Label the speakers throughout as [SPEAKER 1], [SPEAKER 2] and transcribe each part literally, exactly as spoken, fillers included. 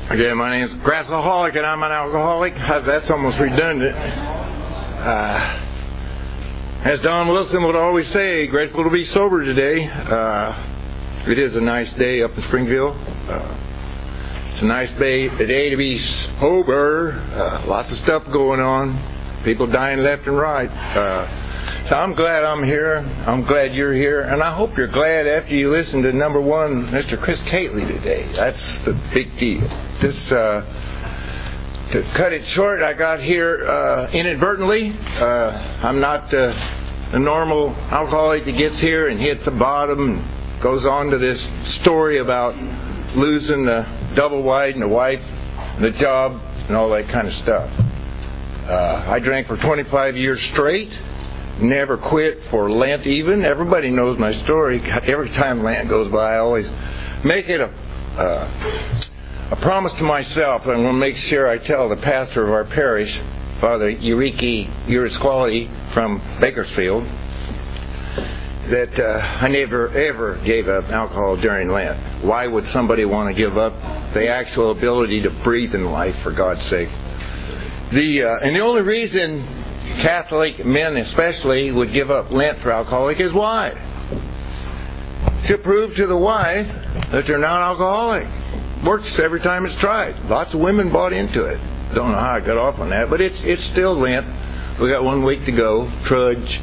[SPEAKER 1] Okay, my name is Grassaholic and I'm an alcoholic. That's almost redundant. Uh, as Don Wilson would always say, grateful to be sober today. Uh, it is a nice day up in Springfield. Uh, it's a nice day, a day to be sober. Uh, lots of stuff going on. People dying left and right. Uh, so I'm glad I'm here. I'm glad you're here. And I hope you're glad after you listen to number one, Mister Chris Catley today. That's the big deal. This, uh, to cut it short, I got here uh, inadvertently. Uh, I'm not uh, a normal alcoholic that gets here and hits the bottom and goes on to this story about losing the double wide and the wife and the job and all that kind of stuff. Uh, I drank for twenty-five years straight. Never quit for Lent even. Everybody knows my story. Every time Lent goes by, I always make it a uh, a promise to myself that I'm going to make sure I tell the pastor of our parish, Father Eureki Urisquali from Bakersfield, that uh, I never ever gave up alcohol during Lent. Why would somebody want to give up the actual ability to breathe in life, for God's sake? The uh, and the only reason Catholic men especially would give up Lent for alcoholic is why? To prove to the wife that they're not alcoholic. Works every time it's tried. Lots of women bought into it. Don't know how I got off on that, but it's it's still Lent. We got one week to go. Trudge.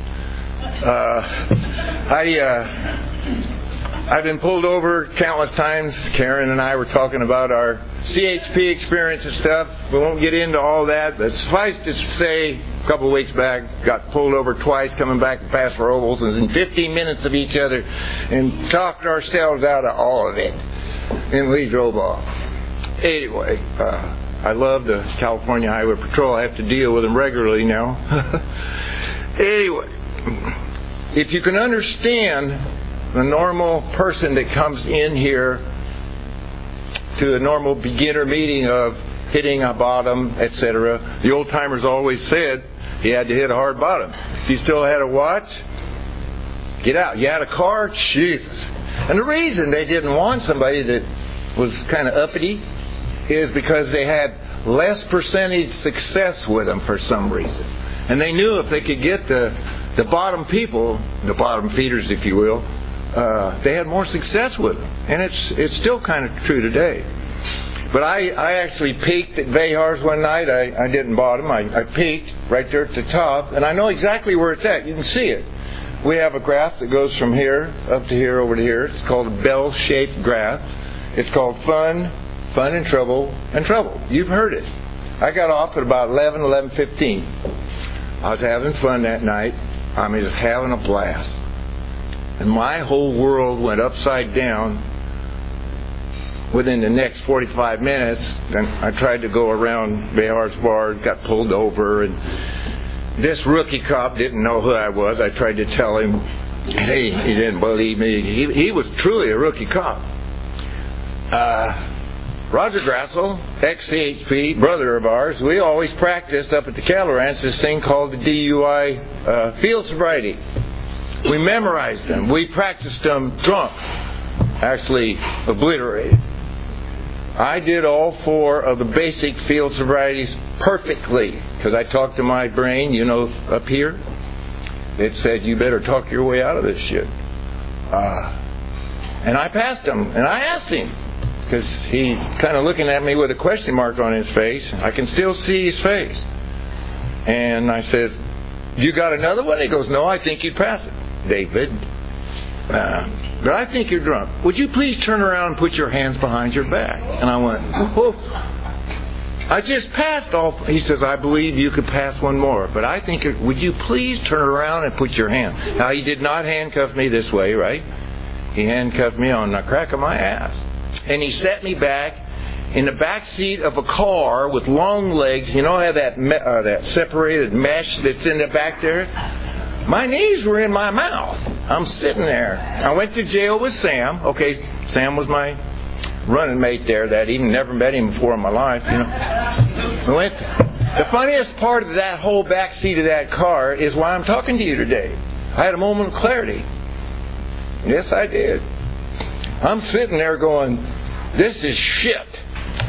[SPEAKER 1] Uh, I uh, I've been pulled over countless times. Karen and I were talking about our C H P experience and stuff. We won't get into all that, but suffice to say, a couple of weeks back, got pulled over twice coming back to Paso Robles, and in fifteen minutes of each other, and talked ourselves out of all of it. And we drove off. Anyway, uh, I love the California Highway Patrol. I have to deal with them regularly now. Anyway, if you can understand the normal person that comes in here to a normal beginner meeting of hitting a bottom, et cetera, the old timers always said you had to hit a hard bottom. If you still had a watch, get out. You had a car, Jesus. And the reason they didn't want somebody that was kind of uppity is because they had less percentage success with them for some reason. And they knew if they could get the the bottom people, the bottom feeders, if you will, uh, they had more success with them. And it's it's still kind of true today. But I, I actually peaked at Vehars one night. I, I didn't bottom. I, I peaked right there at the top. And I know exactly where it's at. You can see it. We have a graph that goes from here up to here over to here. It's called a bell-shaped graph. It's called fun, fun and trouble, and trouble. You've heard it. I got off at about eleven, eleven fifteen. I was having fun that night. I mean, just having a blast. And my whole world went upside down within the next forty-five minutes. Then I tried to go around Vehars Bar, got pulled over, and this rookie cop didn't know who I was. I tried to tell him. Hey, he didn't believe me. He, he was truly a rookie cop. Uh, Roger Grassel, ex-C H P, brother of ours, we always practiced up at the cattle ranch this thing called the D U I uh, field sobriety. We memorized them. We practiced them drunk. Actually obliterated. I did all four of the basic field sobrieties perfectly because I talked to my brain, you know, up here. It said, you better talk your way out of this shit. Uh, and I passed him, and I asked him because he's kind of looking at me with a question mark on his face. I can still see his face. And I says, you got another one? He goes, no, I think you'd pass it, David. Uh, but I think you're drunk. Would you please turn around and put your hands behind your back? And I went, whoa. I just passed all. He says, I believe you could pass one more. But I think, it, would you please turn around and put your hand? Now, he did not handcuff me this way, right? He handcuffed me on the crack of my ass. And he set me back in the back seat of a car with long legs. You know how that, me- uh, that separated mesh that's in the back there? My knees were in my mouth. I'm sitting there. I went to jail with Sam. Okay, Sam was my running mate there that evening. Never met him before in my life, you know. We went. The funniest part of that whole back seat of that car is why I'm talking to you today. I had a moment of clarity. Yes, I did. I'm sitting there going, this is shit.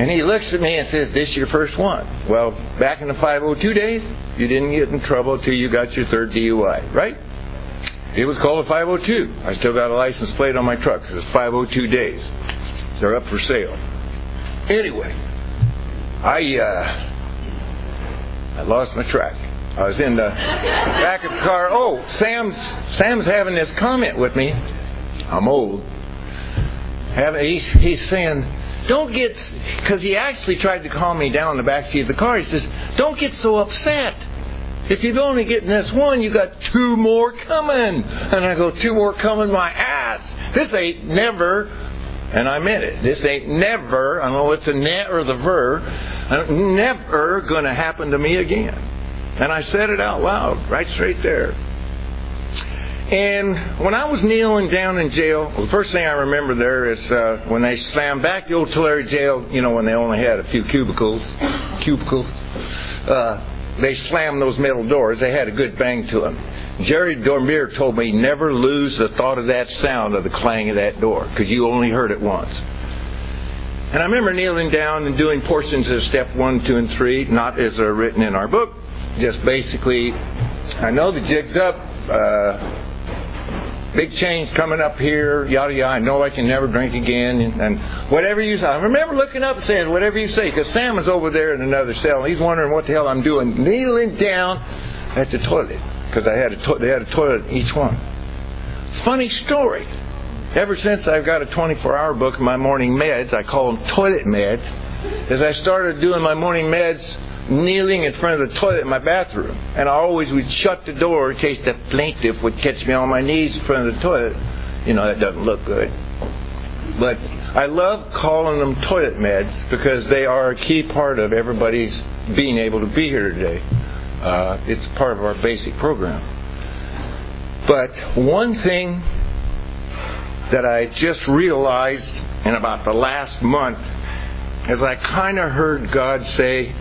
[SPEAKER 1] And he looks at me and says, this is your first one. Well, back in the five oh two days, you didn't get in trouble until you got your third D U I, right? It was called a five oh two. I still got a license plate on my truck because it's five oh two days. They're up for sale. Anyway, I uh, I lost my track. I was in the back of the car. Oh, Sam's Sam's having this comment with me. I'm old. Having, he's, he's saying, don't get, because he actually tried to calm me down in the back seat of the car. He says, don't get so upset. If you've only getting this one, you got two more coming. And I go, two more coming my ass. This ain't never, and I meant it, this ain't never, I don't know if it's the net or the ver, never going to happen to me again. And I said it out loud, right straight there. And when I was kneeling down in jail, the first thing I remember there is uh, when they slammed back the old Tulare jail, you know, when they only had a few cubicles, cubicles, uh, they slammed those metal doors. They had a good bang to them. Jerry Dormier told me, never lose the thought of that sound of the clang of that door, because you only heard it once. And I remember kneeling down and doing portions of step one, two, and three, not as are written in our book, just basically, I know the jig's up, uh, big change coming up here, yada yada. I know I can never drink again, and, and whatever you say. I remember looking up and saying, whatever you say, because Sam is over there in another cell. And he's wondering what the hell I'm doing, kneeling down at the toilet, because I had a to- they had a toilet in each one. Funny story. Ever since I've got a twenty-four hour book of my morning meds, I call them toilet meds. As I started doing my morning meds, kneeling in front of the toilet in my bathroom, and I always would shut the door in case the plaintiff would catch me on my knees in front of the toilet. You know, that doesn't look good. But I love calling them toilet meds because they are a key part of everybody's being able to be here today. Uh, it's part of our basic program. But one thing that I just realized in about the last month is I kind of heard God say,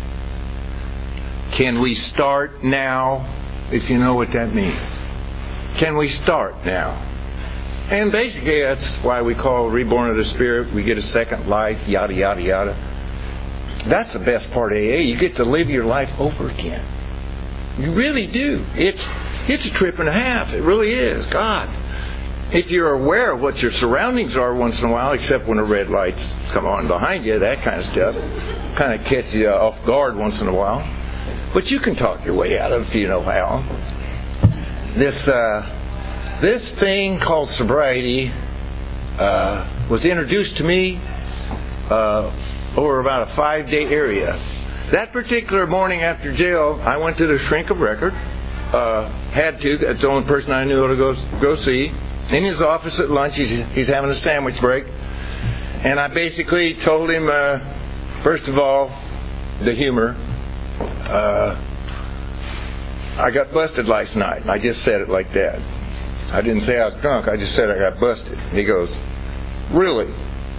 [SPEAKER 1] can we start now, if you know what that means? Can we start now? And basically that's why we call Reborn of the Spirit. We get a second life, yada, yada, yada. That's the best part of A A. You get to live your life over again. You really do. It's, it's a trip and a half. It really is. God. If you're aware of what your surroundings are once in a while, except when the red lights come on behind you, that kind of stuff, kind of catches you off guard once in a while. But you can talk your way out of it if you know how. This uh, this thing called sobriety uh, was introduced to me uh, over about a five-day area. That particular morning after jail, I went to the shrink of record. Uh, had to. That's the only person I knew to go go see. In his office at lunch, he's he's having a sandwich break, and I basically told him, uh, first of all, the humor. Uh, I got busted last night. I just said it like that. I didn't say I was drunk. I just said I got busted. He goes, really?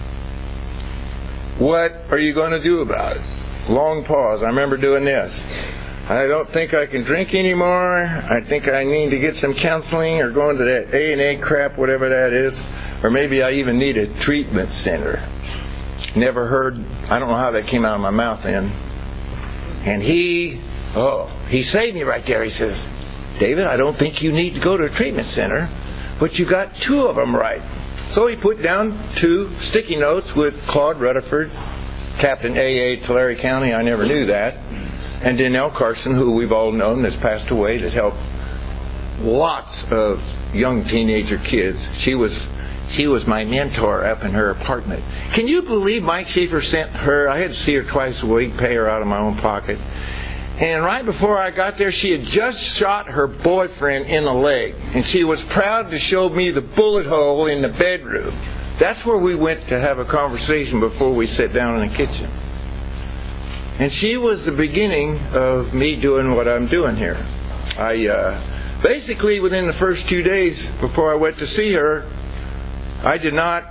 [SPEAKER 1] What are you going to do about it? Long pause. I remember doing this. I don't think I can drink anymore. I think I need to get some counseling or go into that A and A crap, whatever that is. Or maybe I even need a treatment center. Never heard. I don't know how that came out of my mouth then. And he, oh, he saved me right there. He says, David, I don't think you need to go to a treatment center, but you got two of them right. So he put down two sticky notes with Claude Rutherford, Captain A A Tulare County. I never knew that. And Danielle Carson, who we've all known, has passed away, has helped lots of young teenager kids. She was she was my mentor up in her apartment. Can you believe Mike Schaefer sent her? I had to see her twice a week, pay her out of my own pocket. And right before I got there, she had just shot her boyfriend in the leg. And she was proud to show me the bullet hole in the bedroom. That's where we went to have a conversation before we sat down in the kitchen. And she was the beginning of me doing what I'm doing here. I uh, basically, within the first two days before I went to see her, I did not,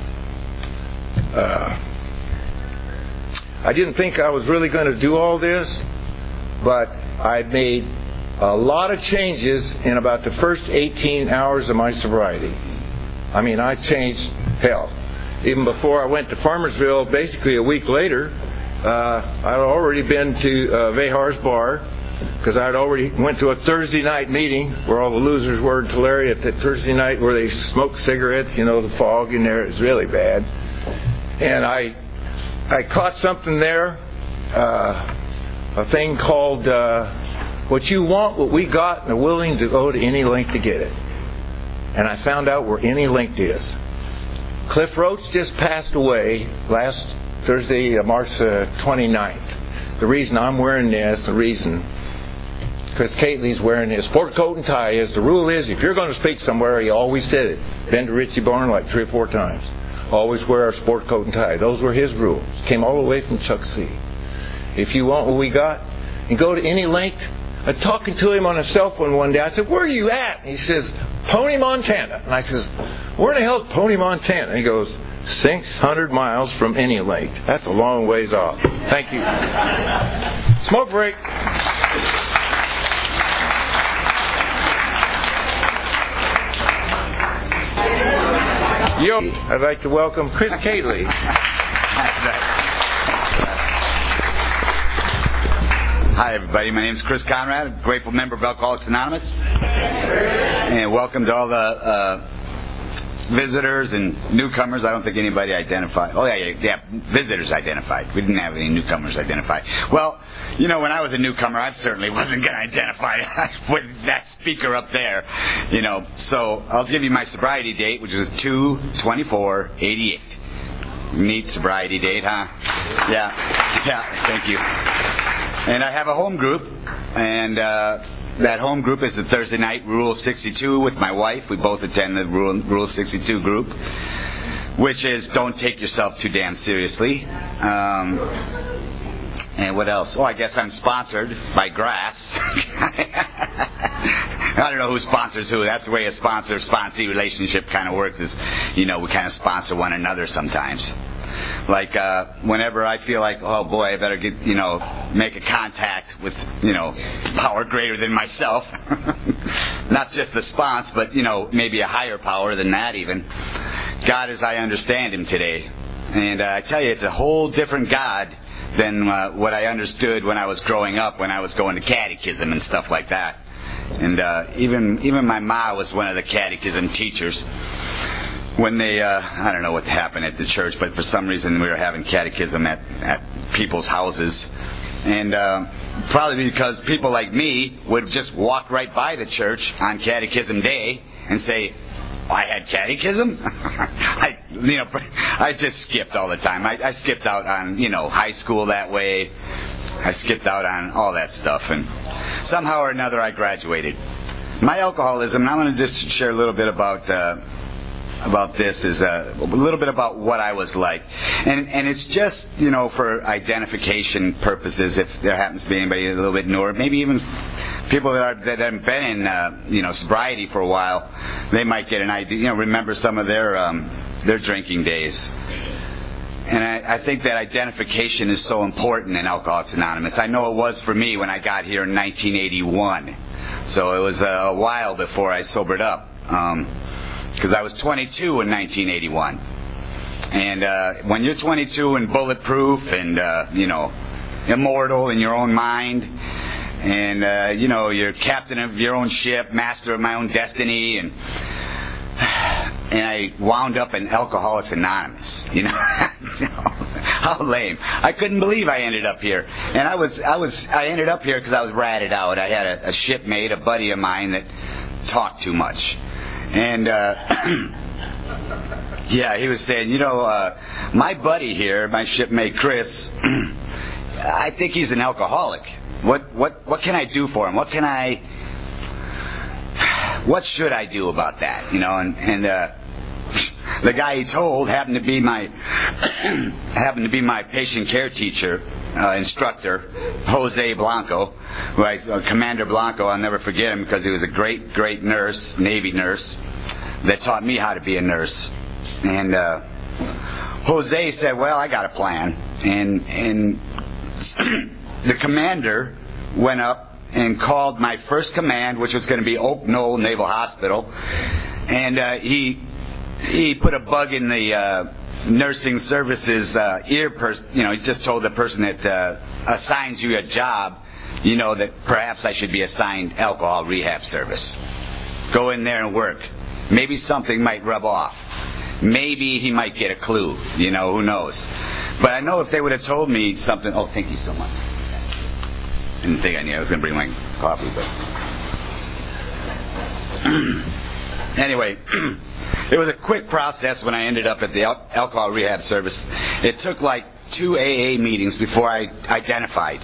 [SPEAKER 1] uh, I didn't think I was really going to do all this, but I made a lot of changes in about the first eighteen hours of my sobriety. I mean, I changed hell. even before I went to Farmersville, basically a week later, uh, I'd already been to uh, Vehar's bar, because I'd already went to a Thursday night meeting where all the losers were in Tulare at that Thursday night where they smoked cigarettes. You know, the fog in there is really bad. And I I caught something there, uh, a thing called uh, what you want, what we got, and are willing to go to any length to get it. And I found out where any length is. Cliff Roach just passed away last Thursday, March twenty-ninth. The reason I'm wearing this, the reason, because Kately's wearing his sport coat and tie, is the rule is if you're going to speak somewhere, he always said it. Been to Ritchie Barn like three or four times. Always wear a sport coat and tie. Those were his rules. Came all the way from Chuck C. If you want what we got, and go to any length. I'm talking to him on a cell phone one day. I said, "Where are you at?" And he says, "Pony, Montana." And I says, "Where the hell is Pony, Montana?" And he goes, six hundred miles from any length. That's a long ways off. Thank you. Smoke break. Yo, I'd like to welcome Chris Kately.
[SPEAKER 2] Hi, everybody. My name is Chris Conrad, a grateful member of Alcoholics Anonymous. And welcome to all the uh, visitors and newcomers. I don't think anybody identified. Oh, yeah, yeah, yeah, visitors identified. We didn't have any newcomers identified. Well, you know, when I was a newcomer, I certainly wasn't going to identify with that speaker up there. You know, so I'll give you my sobriety date, which was two twenty-four eighty-eight. Neat sobriety date, huh? Yeah, yeah, thank you. And I have a home group, and uh, that home group is the Thursday night Rule sixty-two with my wife. We both attend the Rule, Rule sixty-two group, which is don't take yourself too damn seriously. Um, and what else? Oh, I guess I'm sponsored by Grass. I don't know who sponsors who. That's the way a sponsor-sponsee relationship kind of works is, you know, we kind of sponsor one another sometimes. Like, uh, whenever I feel like, oh boy, I better get, you know, make a contact with, you know, power greater than myself. Not just the sponsor, but, you know, maybe a higher power than that even. God as I understand Him today. And uh, I tell you, it's a whole different God than uh, what I understood when I was growing up, when I was going to catechism and stuff like that. And uh, even even my ma was one of the catechism teachers. When they, uh, I don't know what happened at the church, but for some reason we were having catechism at, at people's houses. And uh, probably because people like me would just walk right by the church on catechism day and say, I had catechism? I, you know, I just skipped all the time. I, I skipped out on, you know, high school that way. I skipped out on all that stuff. And somehow or another I graduated. My alcoholism, and I'm going to just share a little bit about... Uh, about this is uh, a little bit about what I was like, and and it's just, you know, for identification purposes. If there happens to be anybody a little bit newer, maybe even people that are that haven't been in uh, you know sobriety for a while, they might get an idea, you know, remember some of their um, their drinking days. And I, I think that identification is so important in Alcoholics Anonymous. I know it was for me when I got here in nineteen eighty-one, so it was a while before I sobered up. Um, Because I was twenty-two in nineteen eighty-one. And uh, when you're twenty-two and bulletproof and, uh, you know, immortal in your own mind, and, uh, you know, you're captain of your own ship, master of my own destiny, and and I wound up in Alcoholics Anonymous, you know. How lame. I couldn't believe I ended up here. And I was, I was, I ended up here because I was ratted out. I had a, a shipmate, a buddy of mine that talked too much. And, uh, yeah, he was saying, you know, uh, my buddy here, my shipmate Chris, I think he's an alcoholic. What, what, what can I do for him? What can I, what should I do about that? You know, and, and, uh, the guy he told happened to be my, happened to be my patient care teacher, uh, instructor, Jose Blanco, who I, uh, Commander Blanco, I'll never forget him because he was a great, great nurse, Navy nurse, that taught me how to be a nurse. And, uh, Jose said, well, I got a plan. And, and the commander went up and called my first command, which was going to be Oak Knoll Naval Hospital, and, uh, he, he put a bug in the, uh, nursing services uh, ear person, you know, he just told the person that uh, assigns you a job, you know, that perhaps I should be assigned alcohol rehab service. Go in there and work. Maybe something might rub off. Maybe he might get a clue. You know, who knows? But I know if they would have told me something... Oh, thank you so much. I didn't think I knew I was going to bring my coffee, but... Anyway, it was a quick process when I ended up at the al- alcohol rehab service. It took like two A A meetings before I identified.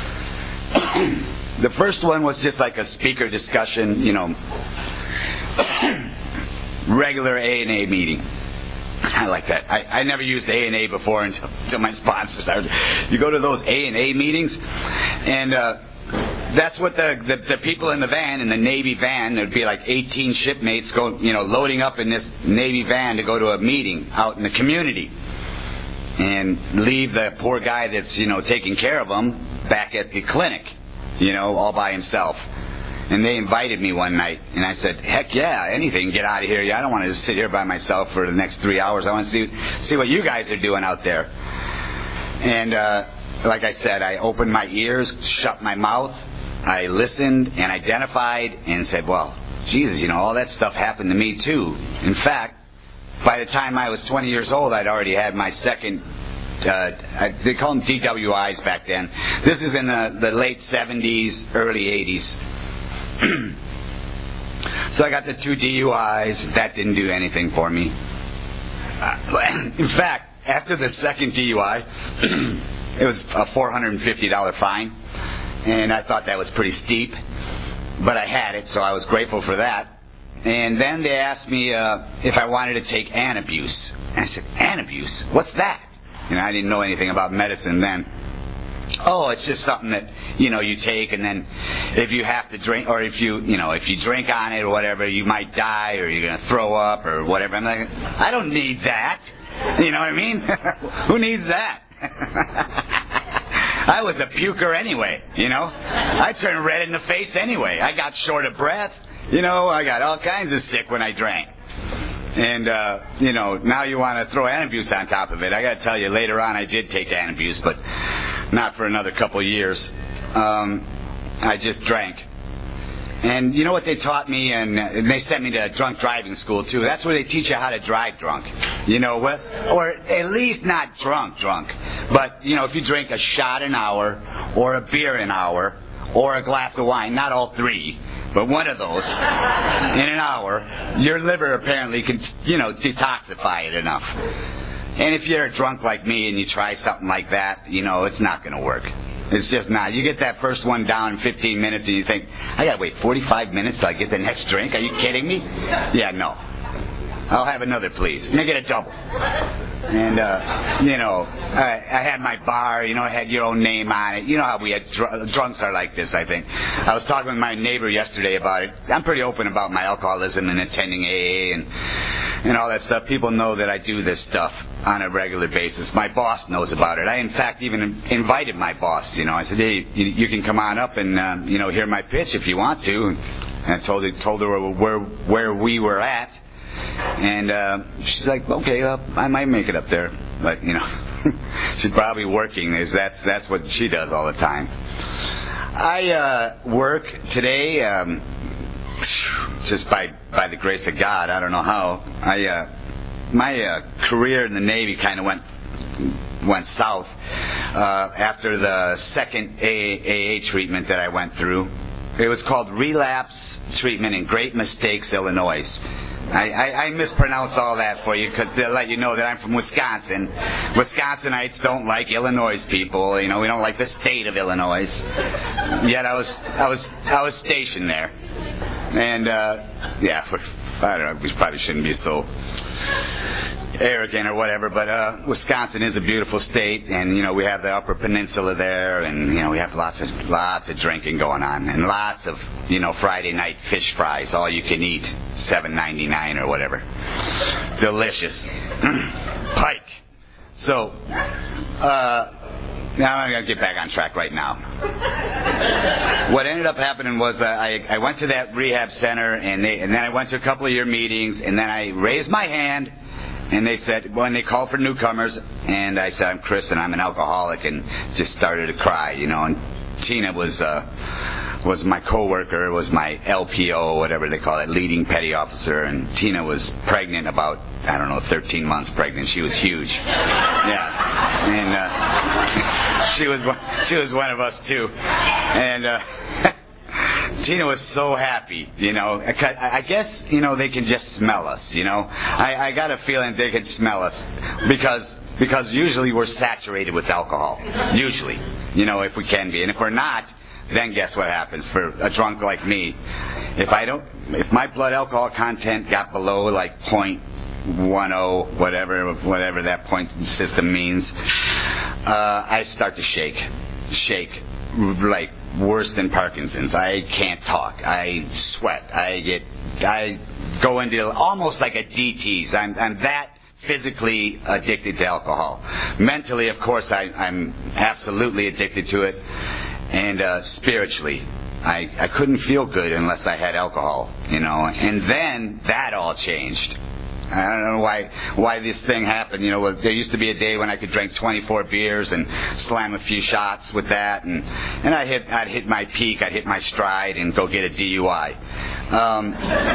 [SPEAKER 2] The first one was just like a speaker discussion, you know, regular A and A meeting. I like that. I, I never used A and A before until, until my sponsor started. You go to those A and A meetings, and uh, that's what the, the the people in the van, in the Navy van, there'd be like eighteen shipmates go, you know, loading up in this Navy van to go to a meeting out in the community, and leave the poor guy that's, you know, taking care of them back at the clinic, you know, all by himself. And they invited me one night, and I said, heck yeah, anything, get out of here. I don't want to just sit here by myself for the next three hours. I want to see see what you guys are doing out there. And uh, like I said, I opened my ears, shut my mouth, I listened and identified and said, well, Jesus, you know, all that stuff happened to me too. In fact, by the time I was twenty years old, I'd already had my second... Uh, I, they call them D W Is back then. This is in the, the late seventies, early eighties. So I got the two D U Is. That didn't do anything for me. Uh, in fact, after the second D U I, it was a four hundred fifty dollars fine. And I thought that was pretty steep. But I had it, so I was grateful for that. And then they asked me uh, if I wanted to take Antabuse. And I said, Antabuse? What's that? And I didn't know anything about medicine then. Oh, it's just something that, you know, you take, and then if you have to drink, or if you, you know, if you drink on it or whatever, you might die, or you're going to throw up or whatever. I'm like, I don't need that. You know what I mean? Who needs that? I was a puker anyway, you know. I turned red in the face anyway. I got short of breath. You know, I got all kinds of sick when I drank. And, uh, you know, now you want to throw Antabuse on top of it. I got to tell you, later on I did take Antabuse, but not for another couple of years. Um, I just drank. And you know what they taught me? And, uh, and they sent me to drunk driving school, too. That's where they teach you how to drive drunk. You know what? Or at least not drunk drunk. But, you know, if you drink a shot an hour or a beer an hour or a glass of wine, not all three, but one of those in an hour, your liver apparently can, you know, detoxify it enough. And if you're a drunk like me and you try something like that, you know, it's not going to work. It's just not. You get that first one down in fifteen minutes and you think, I got to wait forty-five minutes till I get the next drink? Are you kidding me? Yeah, no. I'll have another, please. And I get a double. And, uh, you know, I, I had my bar, you know, it had your own name on it. You know how we had, dr- drunks are like this, I think. I was talking with my neighbor yesterday about it. I'm pretty open about my alcoholism and attending A A and, and all that stuff. People know that I do this stuff on a regular basis. My boss knows about it. I, in fact, even invited my boss, you know. I said, hey, you, you can come on up and, uh, you know, hear my pitch if you want to. And I told her, told her where, where we were at. And uh, she's like, okay, uh, I might make it up there, but you know, she's probably working. Is that's that's what she does all the time. I uh, work today, um, just by by the grace of God. I don't know how. I uh, my uh, career in the Navy kind of went went south uh, after the second A A treatment that I went through. It was called relapse treatment in Great Mistakes, Illinois. I, I, I mispronounce all that for you because they'll let you know that I'm from Wisconsin. Wisconsinites don't like Illinois people. You know, we don't like the state of Illinois. Yet I was I was I was stationed there, and uh, yeah, for, I don't know. We probably shouldn't be so arrogant or whatever, but uh, Wisconsin is a beautiful state, and you know we have the Upper Peninsula there, and you know we have lots of lots of drinking going on, and lots of you know Friday night fish fries, all you can eat, seven ninety-nine or whatever, delicious, pike. So uh, now I'm gonna get back on track right now. What ended up happening was that I I went to that rehab center, and they and then I went to a couple of your meetings, and then I raised my hand. and they said, when they called for newcomers, and I said, I'm Chris and I'm an alcoholic, and just started to cry, you know. And Tina was uh, was my coworker, was my L P O, whatever they call it, leading petty officer, and Tina was pregnant, about, I don't know, thirteen months pregnant. She was huge. Yeah. And uh, she was one, she was one of us too. And uh, Tina was so happy, you know. I guess, you know, they can just smell us, you know. I, I got a feeling they could smell us because because usually we're saturated with alcohol. Usually, you know, if we can be. And if we're not, then guess what happens for a drunk like me? If I don't, if my blood alcohol content got below like point one oh, whatever, whatever that point system means, uh, I start to shake, shake, like worse than Parkinson's. I can't talk. I sweat. I get, I go into almost like a D T's. I'm, I'm that physically addicted to alcohol. Mentally, of course, I, I'm absolutely addicted to it. And uh, spiritually, I, I couldn't feel good unless I had alcohol, you know. And then that all changed. I don't know why why this thing happened. You know, there used to be a day when I could drink twenty-four beers and slam a few shots with that, and and I hit I'd hit my peak, I'd hit my stride, and go get a D U I. Um,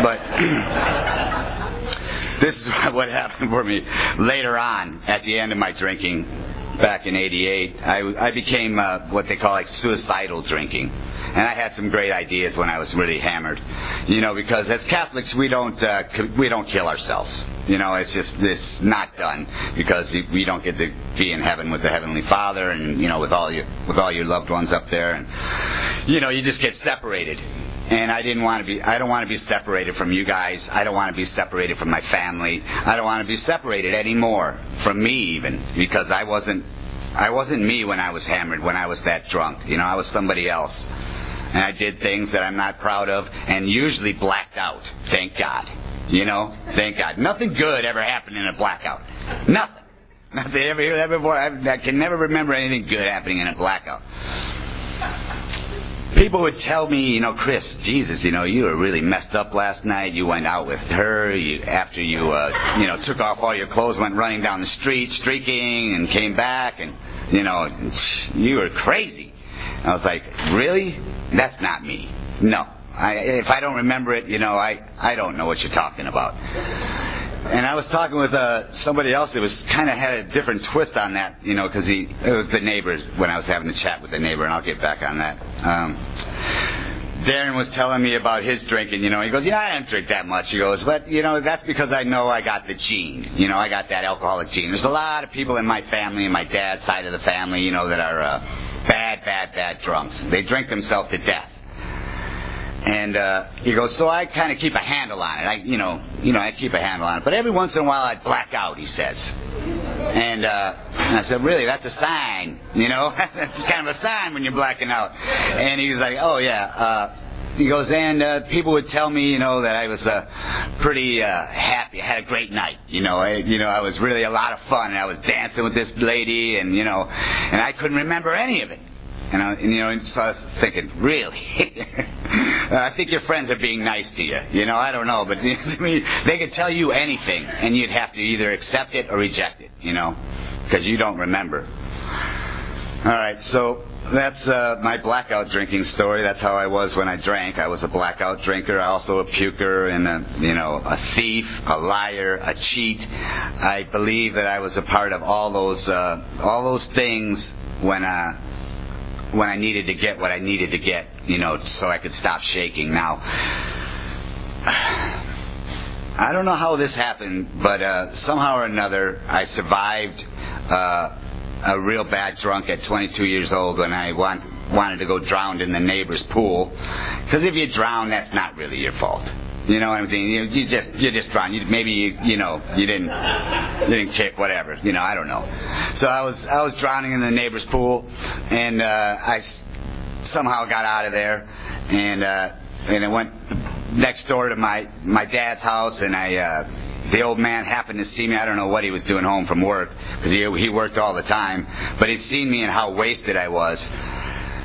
[SPEAKER 2] but this is what happened for me later on at the end of my drinking. Back in eighty-eight, I, I became uh, what they call like suicidal drinking. And I had some great ideas when I was really hammered. You know, because as Catholics, we don't uh, we don't kill ourselves. You know, it's just it's not done because we don't get to be in heaven with the Heavenly Father and, you know, with all your with all your loved ones up there. And, you know, you just get separated. And I didn't want to be, I don't want to be separated from you guys. I don't want to be separated from my family. I don't want to be separated anymore from me even, because I wasn't, I wasn't me when I was hammered, when I was that drunk. You know, I was somebody else. And I did things that I'm not proud of and usually blacked out. Thank God. You know, thank God. Nothing good ever happened in a blackout. Nothing. Nothing. Ever hear that before? I, I can never remember anything good happening in a blackout. People would tell me, you know, Chris, Jesus, you know, you were really messed up last night. You went out with her. You, after you, uh, you know, took off all your clothes, went running down the street, streaking, and came back, and, you know, you were crazy. I was like, really? That's not me. No. I, if I don't remember it, you know, I, I don't know what you're talking about. And I was talking with uh, somebody else that was kind of had a different twist on that, you know, because he it was the neighbors when I was having a chat with the neighbor, and I'll get back on that. Um, Darren was telling me about his drinking, you know. He goes, yeah, I don't drink that much. He goes, but, you know, that's because I know I got the gene. You know, I got that alcoholic gene. There's a lot of people in my family, in my dad's side of the family, you know, that are uh, bad, bad, bad drunks. They drink themselves to death. And uh, he goes, so I kind of keep a handle on it. I, you know, you know, I keep a handle on it. But every once in a while, I'd black out. He says, and, uh, and I said, really, that's a sign. You know, that's kind of a sign when you're blacking out. And he was like, oh yeah. Uh, he goes, and uh, people would tell me, you know, that I was uh, pretty uh, happy. I had a great night. You know, I, you know, I was really a lot of fun. And I was dancing with this lady, and you know, and I couldn't remember any of it. And, I, and you know, so I was thinking, really? I think your friends are being nice to you. You know, I don't know, but to me, they could tell you anything, and you'd have to either accept it or reject it. You know, because you don't remember. All right, so that's uh, my blackout drinking story. That's how I was when I drank. I was a blackout drinker, also a puker, and a, you know, a thief, a liar, a cheat. I believe that I was a part of all those uh, all those things when. Uh, when I needed to get what I needed to get, you know, so I could stop shaking. Now, I don't know how this happened, but uh, somehow or another, I survived uh, a real bad drunk at twenty-two years old when I want, wanted to go drown in the neighbor's pool. Because if you drown, that's not really your fault. You know what I'm saying? You, you just you just drowned. You, maybe you you know you didn't you didn't kick, whatever. You know, I don't know. So I was I was drowning in the neighbor's pool, and uh, I somehow got out of there, and uh, and I went next door to my my dad's house, and I uh, the old man happened to see me. I don't know what he was doing home from work, because he he worked all the time, but he seen me and how wasted I was.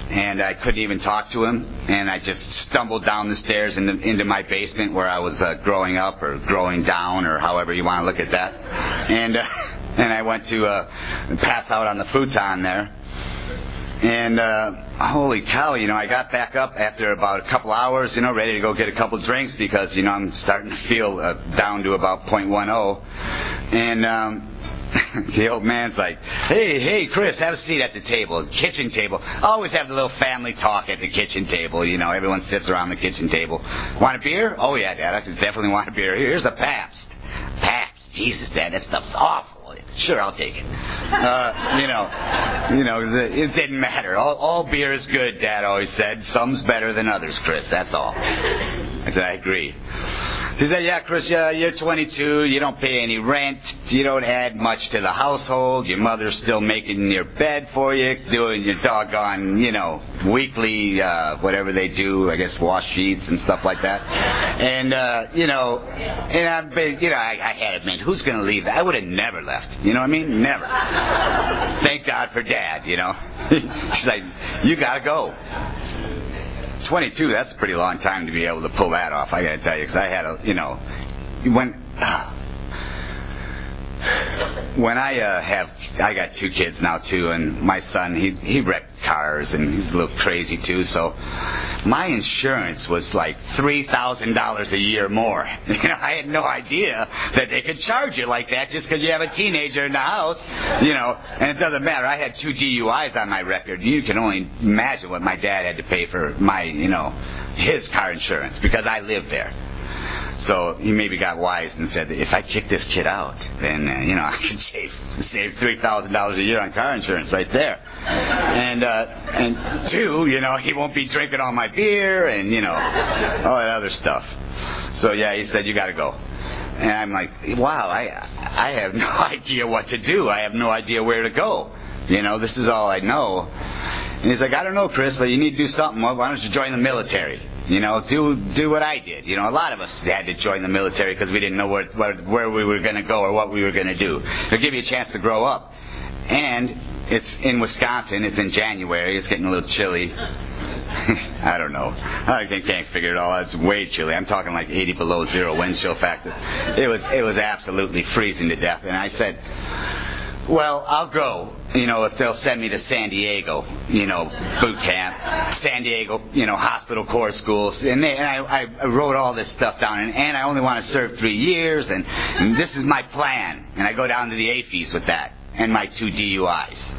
[SPEAKER 2] and I couldn't even talk to him, and I just stumbled down the stairs into, into my basement where I was uh, growing up, or growing down, or however you want to look at that, and uh, and I went to uh, pass out on the futon there. And uh, holy cow, you know, I got back up after about a couple hours, you know, ready to go get a couple drinks because, you know, I'm starting to feel uh, down to about point one oh. And um, the old man's like, hey, hey, Chris, have a seat at the table, kitchen table. Always have the little family talk at the kitchen table, you know, everyone sits around the kitchen table. Want a beer? Oh, yeah, Dad, I definitely want a beer. Here's a Pabst. Pabst, Jesus, Dad, that stuff's awful. Sure, I'll take it. Uh, you know, you know, the, it didn't matter. All, all beer is good, Dad always said. Some's better than others, Chris. That's all. I said, I agree. He said, yeah, Chris, yeah, you're twenty-two. You don't pay any rent. You don't add much to the household. Your mother's still making your bed for you, doing your doggone, you know, weekly, uh, whatever they do, I guess, wash sheets and stuff like that. And, uh, you know, and I've been, you know, I, I had to admit, who's going to leave? I would have never left. You know what I mean? Never. Thank God for Dad, you know. She's like, you got to go. twenty-two, that's a pretty long time to be able to pull that off, I got to tell you, because I had a, you know, when uh, when I uh, have, I got two kids now too, and my son, he he wrecked cars, and he's a little crazy too, so my insurance was like three thousand dollars a year more. You know, I had no idea that they could charge you like that just because you have a teenager in the house, you know, and it doesn't matter. I had two D U Is on my record. You can only imagine what my dad had to pay for my, you know, his car insurance because I lived there. So he maybe got wise and said, if I kick this kid out, then, uh, you know, I could save save three thousand dollars a year on car insurance right there. And, uh, and two, you know, he won't be drinking all my beer and, you know, all that other stuff. So, yeah, he said, you got to go. And I'm like, wow, I I have no idea what to do. I have no idea where to go. You know, this is all I know. And he's like, I don't know, Chris, but you need to do something. Well, why don't you join the military? You know, do do what I did. You know, a lot of us had to join the military because we didn't know where where, where we were going to go or what we were going to do. It'll give you a chance to grow up. And it's in Wisconsin. It's in January. It's getting a little chilly. I don't know. I can't figure it all out. It's way chilly. I'm talking like eighty below zero wind chill factor. It was it was absolutely freezing to death. And I said, well, I'll go, you know, if they'll send me to San Diego, you know, boot camp, San Diego, you know, hospital corps schools. And, they, and I, I wrote all this stuff down. And, and I only want to serve three years, and, and this is my plan. And I go down to the A F Is with that and my two D U Is,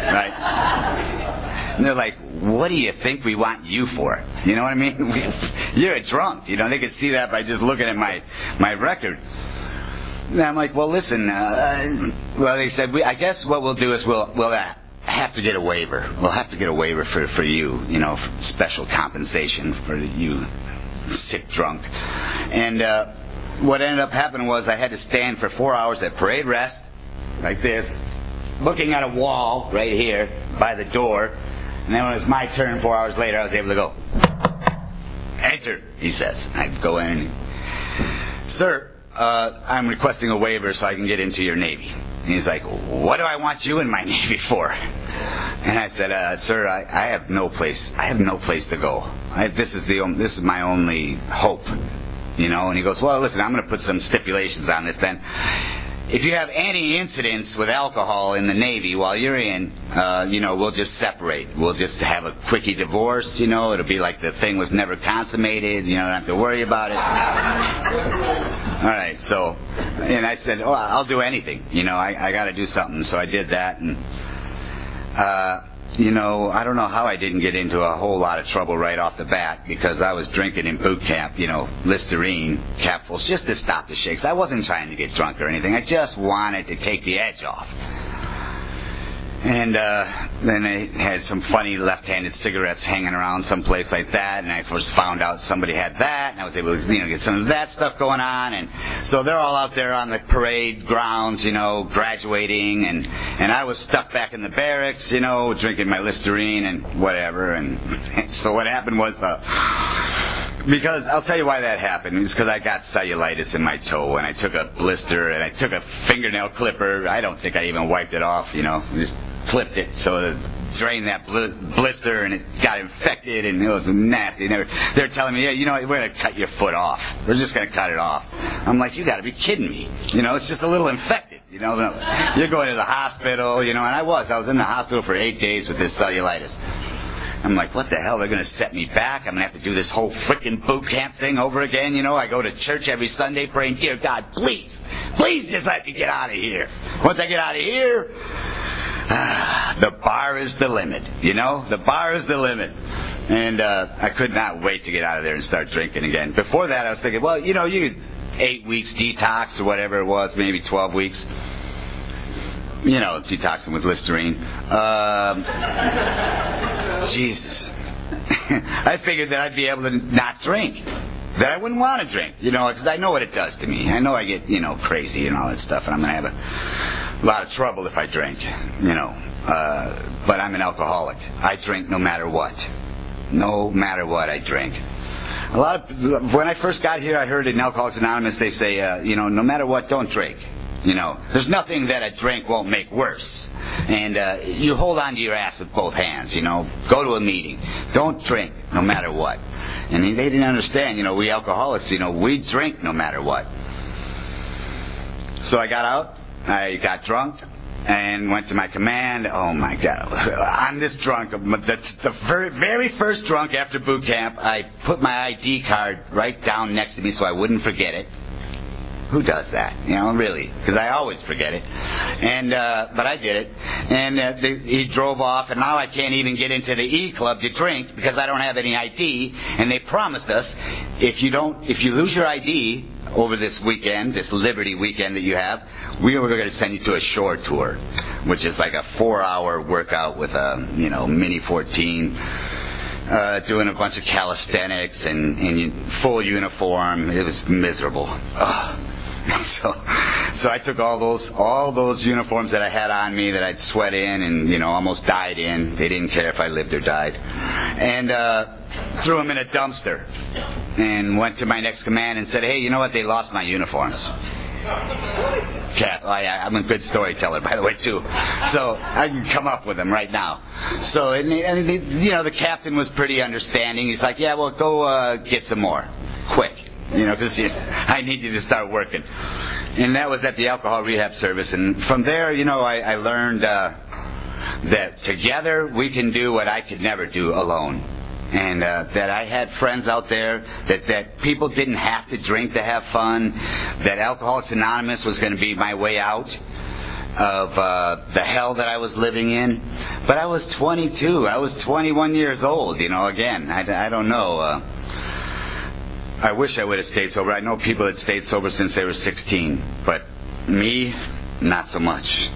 [SPEAKER 2] right? And they're like, what do you think we want you for? You know what I mean? You're a drunk. You know, they could see that by just looking at my, my record. And I'm like, well, listen, uh, well, they said, we, I guess what we'll do is we'll we'll uh, have to get a waiver. We'll have to get a waiver for, for you, you know, for special compensation for you sick drunk. And uh, what ended up happening was I had to stand for four hours at parade rest, like this, looking at a wall right here by the door. And then when it was my turn four hours later, I was able to go, enter, he says. I'd go in and, sir, Uh, I'm requesting a waiver so I can get into your Navy. And he's like, what do I want you in my Navy for? And I said, uh, sir, I, I have no place. I have no place to go. I, this is the this is my only hope, you know. And he goes, well, listen, I'm going to put some stipulations on this then. If you have any incidents with alcohol in the Navy while you're in, uh, you know, we'll just separate. We'll just have a quickie divorce, you know. It'll be like the thing was never consummated. You know, don't have to worry about it. All right, so, and I said, oh, I'll do anything. You know, I, I got to do something. So I did that, and, uh, you know, I don't know how I didn't get into a whole lot of trouble right off the bat because I was drinking in boot camp, you know, Listerine capfuls just to stop the shakes. I wasn't trying to get drunk or anything. I just wanted to take the edge off. And uh, then they had some funny left-handed cigarettes hanging around someplace like that, and I first found out somebody had that, and I was able to, you know, get some of that stuff going on. And so they're all out there on the parade grounds, you know, graduating, and and I was stuck back in the barracks, you know, drinking my Listerine and whatever. And, and so what happened was, uh, because I'll tell you why that happened. It's because I got cellulitis in my toe, and I took a blister, and I took a fingernail clipper. I don't think I even wiped it off, you know, just clipped it so the drained that bl- blister, and it got infected, and it was nasty. And they were, they were telling me, yeah, you know, we're going to cut your foot off. We're just going to cut it off. I'm like, you got to be kidding me. You know, it's just a little infected. You know, you're going to the hospital, you know, and I was. I was in the hospital for eight days with this cellulitis. I'm like, what the hell? They're going to set me back? I'm going to have to do this whole freaking boot camp thing over again? You know, I go to church every Sunday praying, dear God, please, please just let me get out of here. Once I get out of here, ah, the bar is the limit. You know, the bar is the limit. And uh, I could not wait to get out of there and start drinking again. Before that, I was thinking, well, you know, you could eight weeks detox or whatever it was, maybe twelve weeks. You know, detoxing with Listerine. Um, Jesus. I figured that I'd be able to not drink. That I wouldn't want to drink, you know, because I know what it does to me. I know I get, you know, crazy and all that stuff, and I'm going to have a lot of trouble if I drink, you know. Uh, but I'm an alcoholic. I drink no matter what. No matter what, I drink. A lot of, when I first got here, I heard in Alcoholics Anonymous, they say, uh, you know, no matter what, don't drink. You know, there's nothing that a drink won't make worse. And uh, you hold on to your ass with both hands, you know. Go to a meeting. Don't drink no matter what. And they didn't understand, you know, we alcoholics, you know, we drink no matter what. So I got out. I got drunk and went to my command. Oh, my God. I'm this drunk. That's the very, very first drunk after boot camp. I put my I D card right down next to me so I wouldn't forget it. Who does that? You know, really? Because I always forget it. And uh, but I did it. And uh, the, he drove off, and now I can't even get into the E Club to drink because I don't have any I D. And they promised us if you don't, if you lose your I D over this weekend, this Liberty weekend that you have, we were going to send you to a shore tour, which is like a four-hour workout with a you know mini fourteen. Uh, doing a bunch of calisthenics and in full uniform. It was miserable. Ugh. So, so I took all those all those uniforms that I had on me that I'd sweat in and you know almost died in. They didn't care if I lived or died, and uh, threw them in a dumpster. And went to my next command and said, "Hey, you know what? They lost my uniforms." Cat, oh, yeah, I'm a good storyteller, by the way, too. So I can come up with them right now. So, and, and the, you know, the captain was pretty understanding. He's like, "Yeah, well, go uh, get some more, quick, you know, because I need you to start working." And that was at the alcohol rehab service. And from there, you know, I, I learned uh, that together we can do what I could never do alone. And uh, that I had friends out there, that, that people didn't have to drink to have fun, that Alcoholics Anonymous was going to be my way out of uh, the hell that I was living in. But I was twenty-two. I was twenty-one years old, you know, again. I, I don't know. Uh, I wish I would have stayed sober. I know people that stayed sober since they were sixteen. But me, not so much.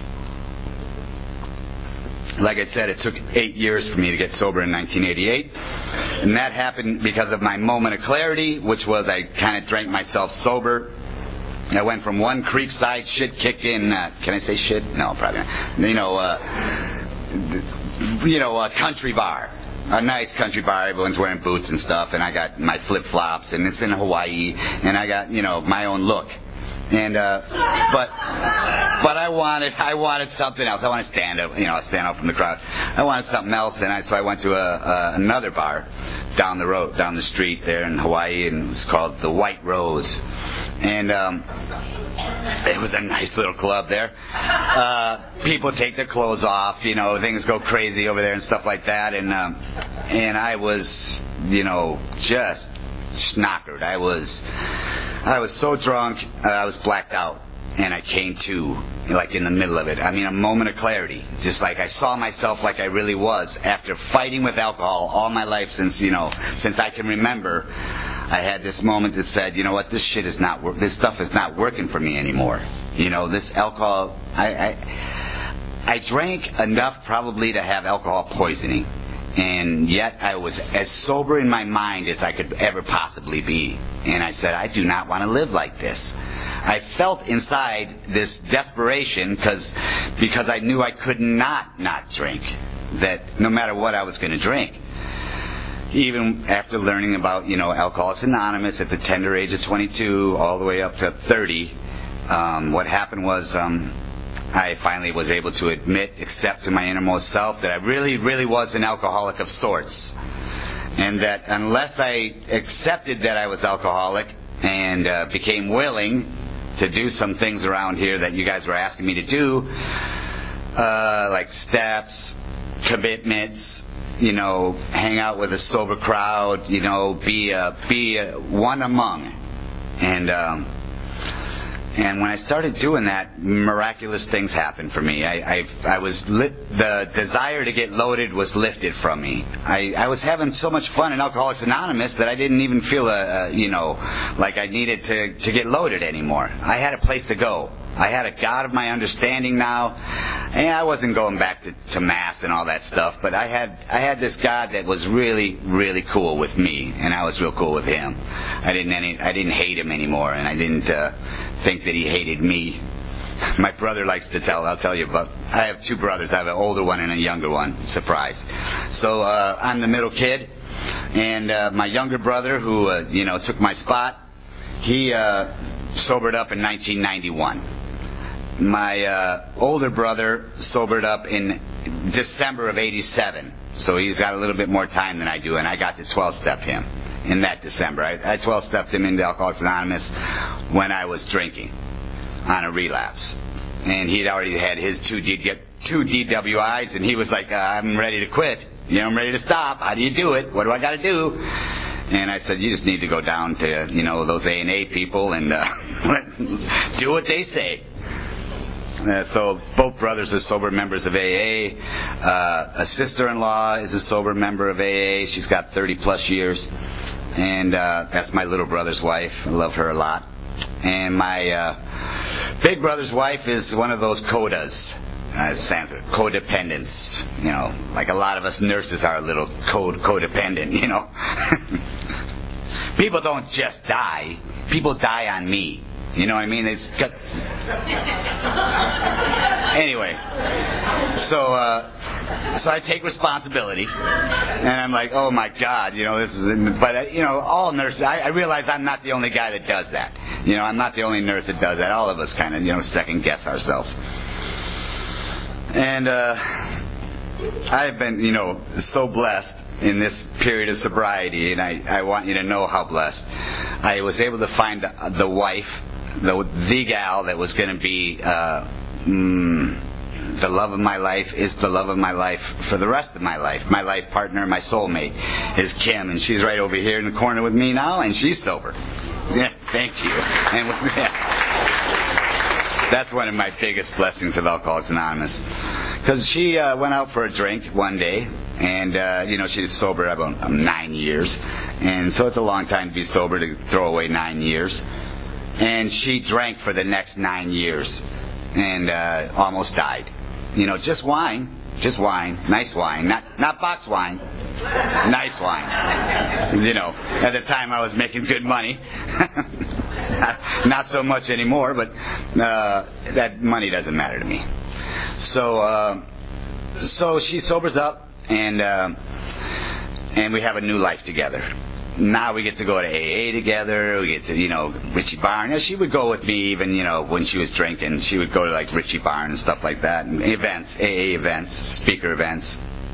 [SPEAKER 2] Like I said, it took eight years for me to get sober in nineteen eighty-eight. And that happened because of my moment of clarity, which was I kind of drank myself sober. I went from one creekside shit kick in, uh, can I say shit? No, probably not. You know, uh, you know, a country bar. A nice country bar. Everyone's wearing boots and stuff. And I got my flip-flops, and it's in Hawaii. And I got, you know, my own look. And uh, but but I wanted I wanted something else. I wanted to stand up, you know, stand out from the crowd. I wanted something else, and I so I went to a, a another bar down the road, down the street there in Hawaii, and it was called the White Rose. And um, it was a nice little club there. Uh, people take their clothes off, you know, things go crazy over there and stuff like that. And um, and I was, you know, just snockered. I was, I was so drunk, uh, I was blacked out, and I came to, like in the middle of it. I mean, a moment of clarity, just like I saw myself like I really was after fighting with alcohol all my life since, you know, since I can remember. I had this moment that said, you know what, this shit is not, this stuff is not working for me anymore. You know, this alcohol, I, I, I drank enough probably to have alcohol poisoning. And yet I was as sober in my mind as I could ever possibly be. And I said, I do not want to live like this. I felt inside this desperation because because I knew I could not not drink. That no matter what I was going to drink. Even after learning about, you know, Alcoholics Anonymous at the tender age of twenty-two all the way up to thirty, um, what happened was... Um, I finally was able to admit, accept to my innermost self that I really, really was an alcoholic of sorts. And that unless I accepted that I was alcoholic and uh, became willing to do some things around here that you guys were asking me to do, uh, like steps, commitments, you know, hang out with a sober crowd, you know, be a, be a, one among. And um, and when I started doing that, miraculous things happened for me. I I, I was lit, the desire to get loaded was lifted from me. I, I was having so much fun in Alcoholics Anonymous that I didn't even feel a, a you know like I needed to to get loaded anymore. I had a place to go. I had a God of my understanding now, and I wasn't going back to, to Mass and all that stuff, but I had I had this God that was really, really cool with me, and I was real cool with Him. I didn't any I didn't hate Him anymore, and I didn't uh, think that He hated me. My brother likes to tell, I'll tell you, but I have two brothers. I have an older one and a younger one. Surprise. So uh, I'm the middle kid, and uh, my younger brother, who uh, you know took my spot, he uh, sobered up in nineteen ninety-one. My uh, older brother sobered up in December of eighty-seven, so he's got a little bit more time than I do, and I got to twelve-step him in that December. I, I twelve-stepped him into Alcoholics Anonymous when I was drinking on a relapse, and he'd already had his two, D, two D W Is, and he was like, uh, I'm ready to quit. You know, I'm ready to stop. How do you do it? What do I got to do? And I said, you just need to go down to, you know, those A and A people and uh, do what they say. Uh, so both brothers are sober members of A A. Uh, a sister-in-law is a sober member of A A. She's got thirty plus years. And uh, that's my little brother's wife. I love her a lot. And my uh, big brother's wife is one of those codas. Uh, stands for codependents. You know, like a lot of us nurses are a little code codependent, you know. People don't just die. People die on me. You know what I mean? It's got... Anyway, so uh, so I take responsibility, and I'm like, oh my God, you know, this is. But uh, you know, all nurses. I, I realize I'm not the only guy that does that. You know, I'm not the only nurse that does that. All of us kind of, you know, second guess ourselves. And uh, I've been, you know, so blessed in this period of sobriety, and I, I want you to know how blessed. I was able to find the wife, the, the gal that was going to be uh, mm, the love of my life, is the love of my life for the rest of my life. My life partner, my soulmate, is Kim, and she's right over here in the corner with me now, and she's sober. Yeah, thank you. And yeah, that's one of my biggest blessings of Alcoholics Anonymous. Because she uh, went out for a drink one day, and, uh, you know, she's sober about um, nine years. And so it's a long time to be sober, to throw away nine years. And she drank for the next nine years and uh, almost died. You know, just wine. Just wine. Nice wine. Not not box wine. Nice wine. You know, at the time I was making good money. Not so much anymore, but uh, that money doesn't matter to me. So, uh, so she sobers up, and uh, and we have a new life together. Now we get to go to A A together. We get to, you know, Richie Barn. You know, she would go with me even, you know, when she was drinking. She would go to like Richie Barn and stuff like that, and events, A A events, speaker events.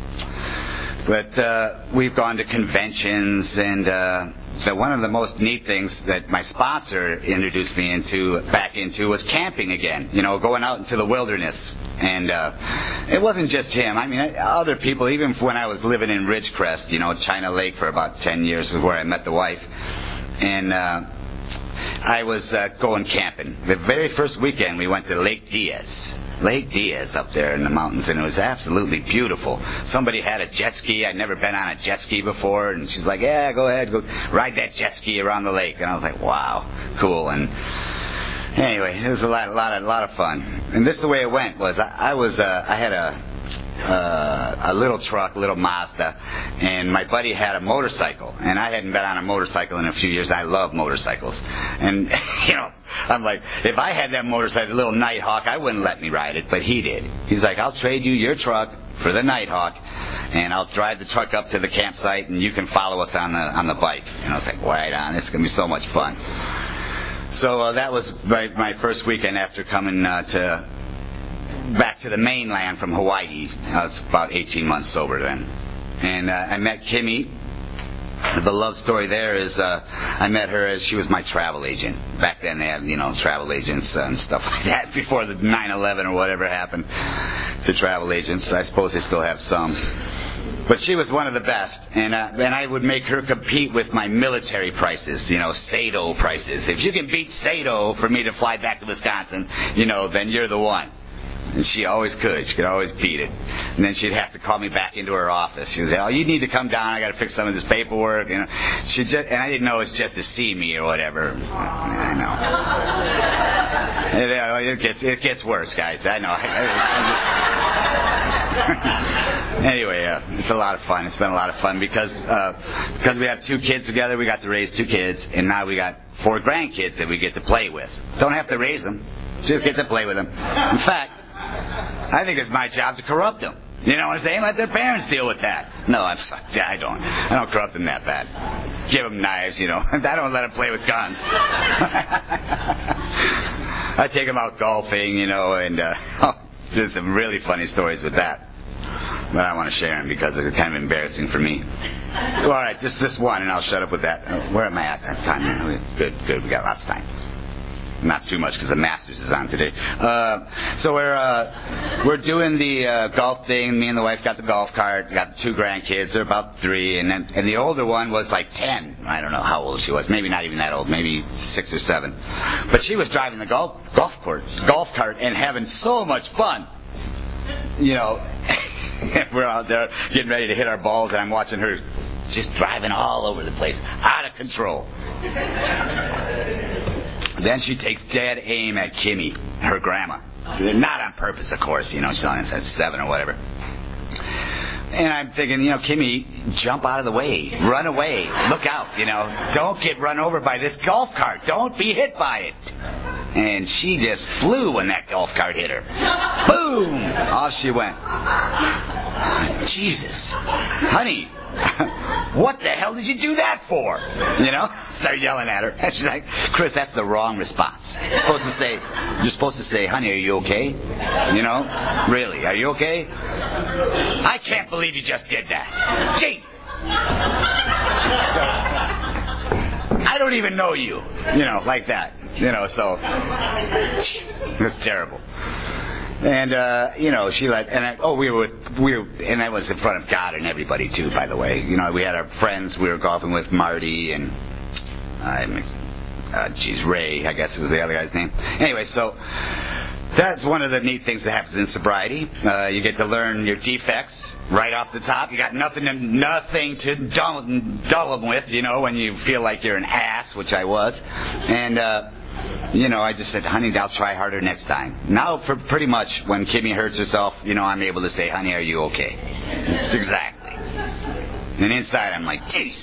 [SPEAKER 2] But uh, we've gone to conventions, and uh, so one of the most neat things that my sponsor introduced me into, back into, was camping again. You know, going out into the wilderness. And uh, it wasn't just him. I mean, other people, even when I was living in Ridgecrest, you know, China Lake for about ten years was where I met the wife. And uh, I was uh, going camping. The very first weekend we went to Lake Diaz. Lake Diaz up there in the mountains, and it was absolutely beautiful. Somebody had a jet ski. I'd never been on a jet ski before, and she's like, yeah, go ahead, go ride that jet ski around the lake. And I was like, wow, cool. And anyway, it was a lot, a lot, a lot of fun. And this is the way it went. Was I, I was, uh, I had a, uh, a little truck, a little Mazda, and my buddy had a motorcycle, and I hadn't been on a motorcycle in a few years. I love motorcycles, and you know, I'm like, if I had that motorcycle, a little Nighthawk, I wouldn't let me ride it, but he did. He's like, I'll trade you your truck for the Nighthawk, and I'll drive the truck up to the campsite, and you can follow us on the on the bike. And I was like, right on, this is gonna be so much fun. So uh, that was my, my first weekend after coming uh, to back to the mainland from Hawaii. I was about eighteen months sober then. And uh, I met Kimmy. The love story there is uh, I met her as she was my travel agent. Back then they had, you know, travel agents and stuff like that before the nine eleven or whatever happened to travel agents. I suppose they still have some. But she was one of the best, and uh, and I would make her compete with my military prices, you know, Sato prices. If you can beat Sato for me to fly back to Wisconsin, you know, then you're the one. And she always could. She could always beat it. And then she'd have to call me back into her office. She would say, "Oh, you need to come down. I got to fix some of this paperwork." You know, she just, and I didn't know it was just to see me or whatever. I know. It, it gets it gets worse, guys. I know. Anyway, uh, it's a lot of fun. It's been a lot of fun because uh, because we have two kids together. We got to raise two kids, and now we got four grandkids that we get to play with. Don't have to raise them. Just get to play with them. In fact, I think it's my job to corrupt them. You know what I'm saying? Let their parents deal with that. No, I'm sorry. I don't. I don't corrupt them that bad. Give them knives, you know. I don't let them play with guns. I take them out golfing, you know, and uh, oh, there's some really funny stories with that. But I want to share them because they're kind of embarrassing for me. All right, just this one, and I'll shut up with that. Where am I at that time? Good, good. We got lots of time. Not too much because the Masters is on today. Uh, so we're uh, we're doing the uh, golf thing. Me and the wife got the golf cart. Got the two grandkids. They're about three, and then and the older one was like ten. I don't know how old she was. Maybe not even that old. Maybe six or seven. But she was driving the golf golf cart, golf cart, and having so much fun. You know, we're out there getting ready to hit our balls, and I'm watching her just driving all over the place, out of control. Then she takes dead aim at Kimmy, her grandma. Not on purpose, of course. You know, she's only at seven or whatever. And I'm thinking, you know, Kimmy, jump out of the way. Run away. Look out, you know. Don't get run over by this golf cart. Don't be hit by it. And she just flew when that golf cart hit her. Boom! Off she went. Jesus. Honey, what the hell did you do that for? You know? Start yelling at her. And she's like, Chris, that's the wrong response. You're supposed to say, you're supposed to say, honey, are you okay? You know? Really, are you okay? I can't believe you just did that. Gee! I don't even know you. You know, like that. You know, so it's terrible. And uh, you know, she let and I, oh, we were we were, and that was in front of God and everybody too. By the way, you know, we had our friends. We were golfing with Marty and uh, geez, Ray, I guess was the other guy's name. Anyway, so that's one of the neat things that happens in sobriety. Uh, you get to learn your defects right off the top. You got nothing to nothing to dull, dull them with. You know, when you feel like you're an ass, which I was, and. Uh, You know, I just said, honey, I'll try harder next time. Now, for pretty much, when Kimmy hurts herself, you know, I'm able to say, honey, are you okay? Exactly. And inside, I'm like, jeez.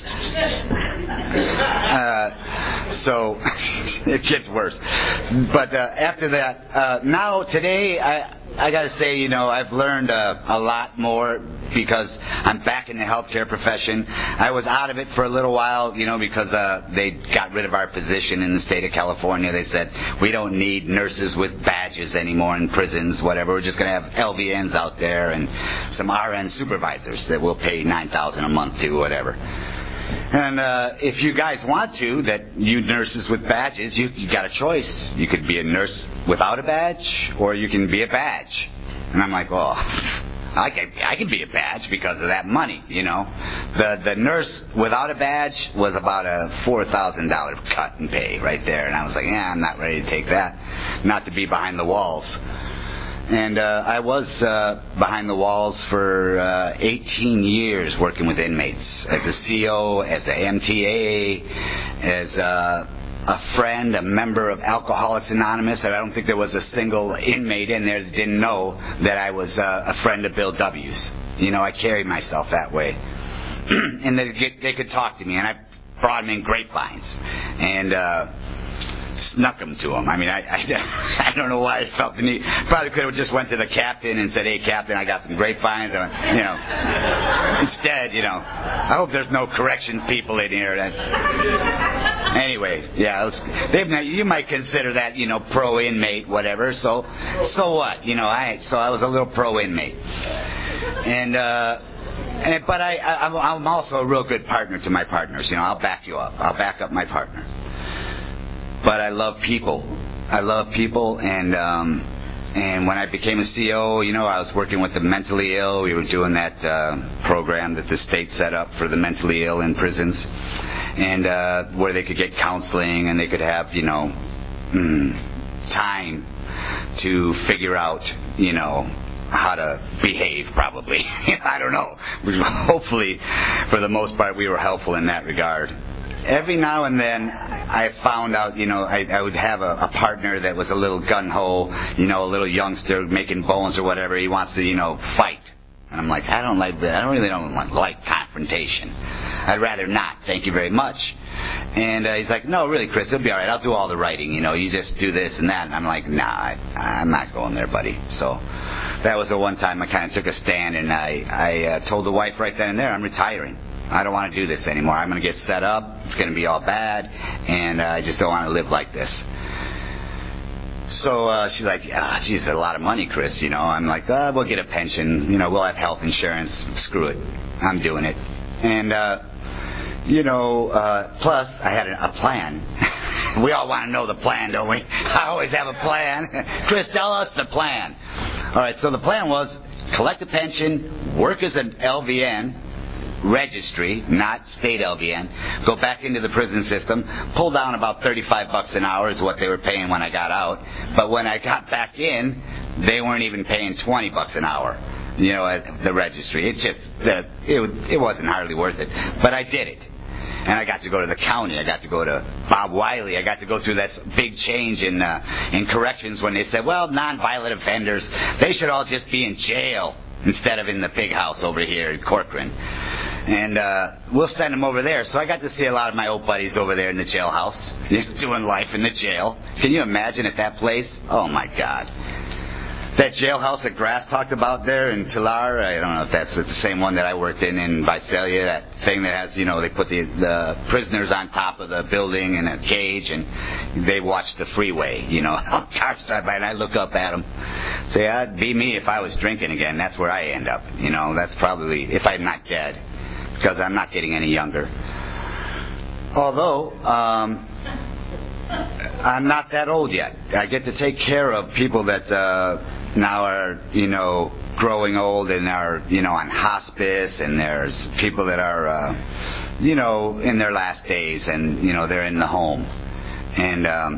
[SPEAKER 2] Uh, so, it gets worse. But uh, after that, uh, now, today, I... I got to say, you know, I've learned uh, a lot more because I'm back in the healthcare profession. I was out of it for a little while, you know, because uh, they got rid of our position in the state of California. They said, we don't need nurses with badges anymore in prisons, whatever. We're just going to have L V Ns out there and some R N supervisors that we'll pay nine thousand dollars a month to, whatever. And uh, if you guys want to, that you nurses with badges, you, you got a choice. You could be a nurse without a badge, or you can be a badge. And I'm like, well, I can, I can be a badge because of that money, you know. The the nurse without a badge was about a four thousand dollars cut in pay right there. And I was like, yeah, I'm not ready to take that. Not to be behind the walls. And uh, I was uh, behind the walls for uh, eighteen years working with inmates as a C O, as a M T A, as a, a friend, a member of Alcoholics Anonymous. And I don't think there was a single inmate in there that didn't know that I was uh, a friend of Bill W's. You know, I carried myself that way. And they, get, they could talk to me, and I brought them in grapevines. And... Uh, snuck them to him. I mean, I, I, I don't know why I felt the need. Probably could have just went to the captain and said, hey, captain, I got some grapevines. You know, Instead, you know, I hope there's no corrections people in here. That, anyway, yeah, it was, they've, you might consider that, you know, pro inmate, whatever. So, so what? You know, I so I was a little pro inmate, and. uh And, but I, I, I'm also a real good partner to my partners. You know, I'll back you up. I'll back up my partner. But I love people. I love people, and um, and when I became a C O, you know, I was working with the mentally ill. We were doing that uh, program that the state set up for the mentally ill in prisons, and uh, where they could get counseling and they could have, you know, mm, time to figure out, you know, how to behave, probably. I don't know. Hopefully, for the most part, we were helpful in that regard. Every now and then, I found out, you know, I, I would have a, a partner that was a little gung-ho, you know, a little youngster making bones or whatever. He wants to, you know, fight. And I'm like, I don't like that. I don't really don't like, like confrontation. I'd rather not. Thank you very much. And uh, he's like, no, really, Chris, it'll be all right. I'll do all the writing. You know, you just do this and that. And I'm like, nah, I, I'm not going there, buddy. So that was the one time I kind of took a stand, and I, I uh, told the wife right then and there, I'm retiring. I don't want to do this anymore. I'm going to get set up. It's going to be all bad, and uh, I just don't want to live like this. So uh, she's like, ah, geez, a lot of money, Chris. You know, I'm like, uh, we'll get a pension. You know, we'll have health insurance. Screw it. I'm doing it. And, uh, you know, uh, plus I had a, a plan. We all want to know the plan, don't we? I always have a plan. Chris, tell us the plan. All right, so the plan was collect a pension, work as an L V N, registry, not state L V N, go back into the prison system, pull down about thirty-five bucks an hour is what they were paying when I got out. But when I got back in, they weren't even paying twenty bucks an hour, you know, at the registry. It's just, uh, it, it wasn't hardly worth it. But I did it. And I got to go to the county. I got to go to Bob Wiley. I got to go through that big change in uh, in corrections when they said, well, nonviolent offenders, they should all just be in jail instead of in the pig house over here in Corcoran. And uh, we'll send them over there. So I got to see a lot of my old buddies over there in the jailhouse, doing life in the jail. Can you imagine at that place? Oh, my God. That jailhouse that Grass talked about there in Tulare, I don't know if that's the same one that I worked in in Visalia, that thing that has, you know, they put the, the prisoners on top of the building in a cage, and they watch the freeway, you know. Cars drive by, and I look up at them. Say, that'd be me if I was drinking again. That's where I end up, you know. That's probably, if I'm not dead, because I'm not getting any younger. Although, um... I'm not that old yet. I get to take care of people that uh, now are, you know, growing old and are, you know, on hospice, and there's people that are, uh, you know, in their last days, and, you know, they're in the home. And, um,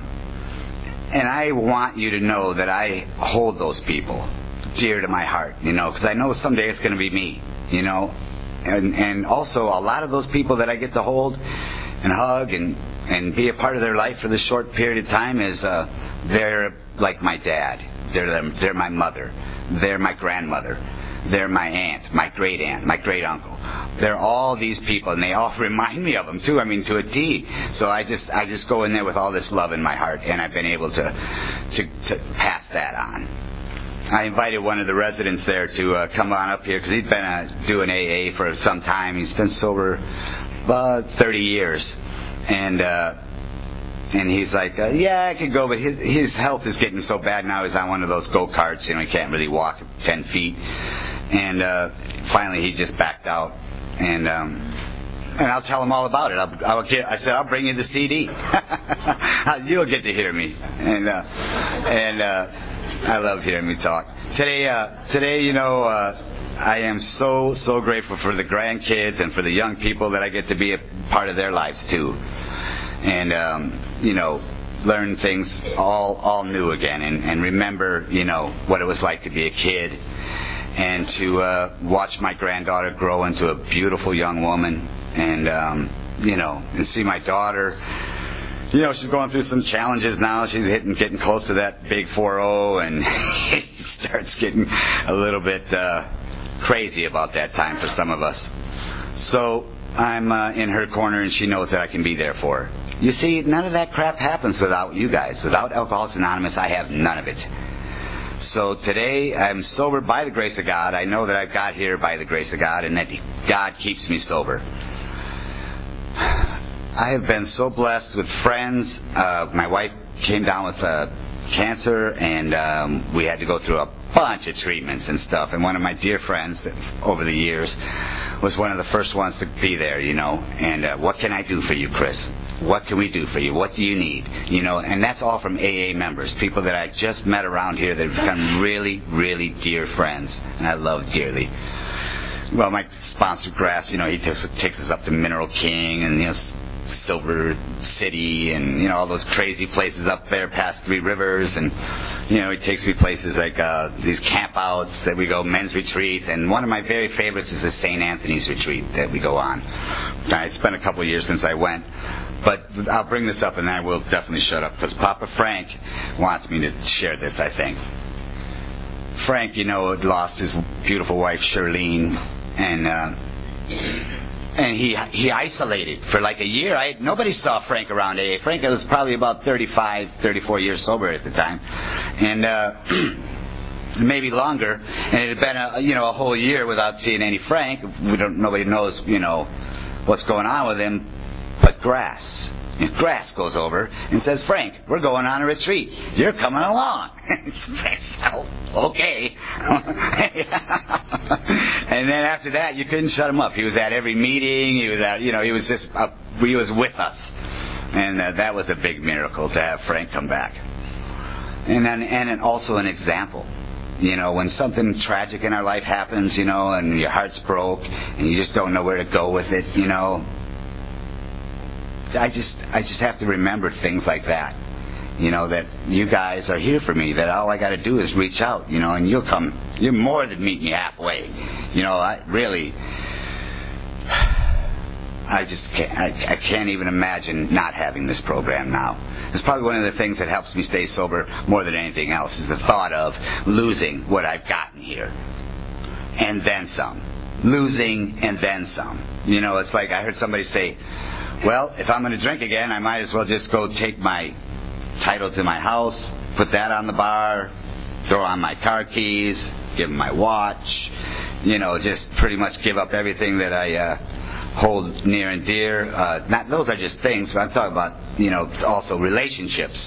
[SPEAKER 2] and I want you to know that I hold those people dear to my heart, you know, because I know someday it's going to be me, you know. And, and also a lot of those people that I get to hold and hug and and be a part of their life for this short period of time is uh, they're like my dad. They're them, they're my mother. They're my grandmother. They're my aunt, my great aunt, my great uncle. They're all these people, and they all remind me of them too. I mean, to a T. So I just I just go in there with all this love in my heart, and I've been able to to, to pass that on. I invited one of the residents there to uh, come on up here because he's been uh, doing A A for some time. He's been sober about thirty years. And uh, and he's like, uh, yeah, I could go, but his his health is getting so bad now. He's on one of those go-karts, you know, he can't really walk ten feet. And uh, finally, he just backed out. And um, and I'll tell him all about it. I'll, I'll get, I said, I'll bring you the C D. You'll get to hear me. And uh, and uh, I love hearing me talk. Today, uh, today, you know. Uh, I am so, so grateful for the grandkids and for the young people that I get to be a part of their lives too. And, um, you know, learn things all all new again, and, and remember, you know, what it was like to be a kid, and to uh, watch my granddaughter grow into a beautiful young woman, and, um, you know, and see my daughter. You know, she's going through some challenges now. She's hitting, getting close to that big four oh, and it starts getting a little bit... Uh, crazy about that time for some of us. So I'm uh, in her corner, and she knows that I can be there for her. You see, none of that crap happens without you guys. Without Alcoholics Anonymous, I have none of it. So today I'm sober by the grace of God. I know that I've got here by the grace of God, and that God keeps me sober. I have been so blessed with friends. Uh, my wife came down with uh, cancer, and um, we had to go through a bunch of treatments and stuff. And one of my dear friends that, over the years was one of the first ones to be there, you know. And uh, what can I do for you, Chris? What can we do for you? What do you need? You know, and that's all from A A members, people that I just met around here that have become really, really dear friends, and I love dearly. Well, my sponsor, Grass, you know, he takes, takes us up to Mineral King and, you know, Silver City and, you know, all those crazy places up there past Three Rivers. And, you know, he takes me places like uh, these campouts that we go, men's retreats. And one of my very favorites is the Saint Anthony's retreat that we go on. Now, it's been a couple of years since I went. But I'll bring this up and then I will definitely shut up, because Papa Frank wants me to share this, I think. Frank, you know, had lost his beautiful wife, Shirlene, and uh, and he he isolated for like a year. I nobody saw Frank around A A. Frank was probably about thirty-five, thirty-four years sober at the time, and uh, maybe longer. And it had been a you know a whole year without seeing any Frank. We don't. Nobody knows you know what's going on with him. But Grass, and Grass goes over and says, "Frank, we're going on a retreat. You're coming along." Oh, okay. And then after that, you couldn't shut him up. He was at every meeting. He was at, you know, he was just, uh, he was with us, and uh, that was a big miracle to have Frank come back. And then, and also an example. You know, when something tragic in our life happens, you know, and your heart's broke, and you just don't know where to go with it, you know. I just, I just have to remember things like that. You know, that you guys are here for me, that all I got to do is reach out, you know, and you'll come, you're more than meet me halfway. You know, I really, I just can't, I, I can't even imagine not having this program now. It's probably one of the things that helps me stay sober more than anything else, is the thought of losing what I've gotten here. And then some. Losing and then some. You know, it's like I heard somebody say, well, if I'm going to drink again, I might as well just go take my title to my house, put that on the bar, throw on my car keys, give them my watch, you know, just pretty much give up everything that I uh, hold near and dear. Uh, not those are just things, but I'm talking about, you know, also relationships.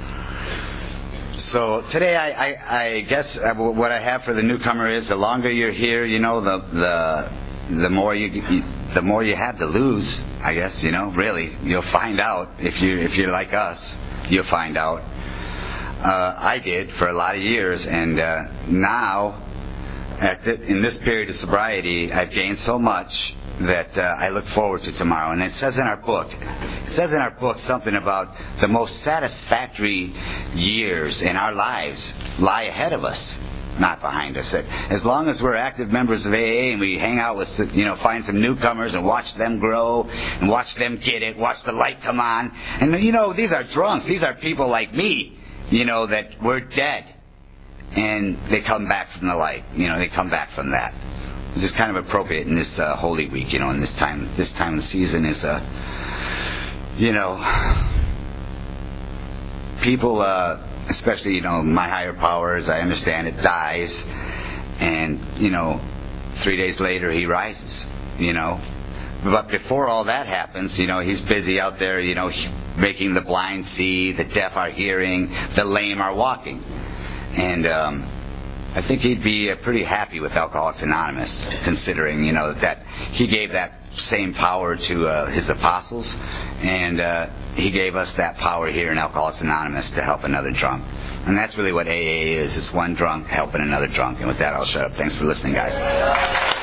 [SPEAKER 2] So today, I, I, I guess what I have for the newcomer is, the longer you're here, you know, the the the more you, you the more you have to lose. I guess, you know, really, you'll find out if you if you're like us. You'll find out. Uh, I did for a lot of years, and uh, now, at the, in this period of sobriety, I've gained so much that uh, I look forward to tomorrow. And it says in our book, it says in our book something about the most satisfactory years in our lives lie ahead of us, not behind us. As long as we're active members of A A and we hang out with, you know, find some newcomers and watch them grow and watch them get it, watch the light come on. And, you know, these are drunks. These are people like me, you know, that we're dead. And they come back from the light. You know, they come back from that. It's just kind of appropriate in this uh, Holy Week, you know, in this time. This time of the season is, uh, you know, people... Uh, especially, you know, my higher power, as I understand it, dies, and, you know, three days later he rises, you know. But before all that happens, you know, he's busy out there, you know, making the blind see, the deaf are hearing, the lame are walking. And um, I think he'd be uh, pretty happy with Alcoholics Anonymous, considering, you know, that he gave that same power to uh, his apostles, and uh, he gave us that power here in Alcoholics Anonymous to help another drunk. And that's really what A A is. It's one drunk helping another drunk. And with that, I'll shut up. Thanks for listening, guys.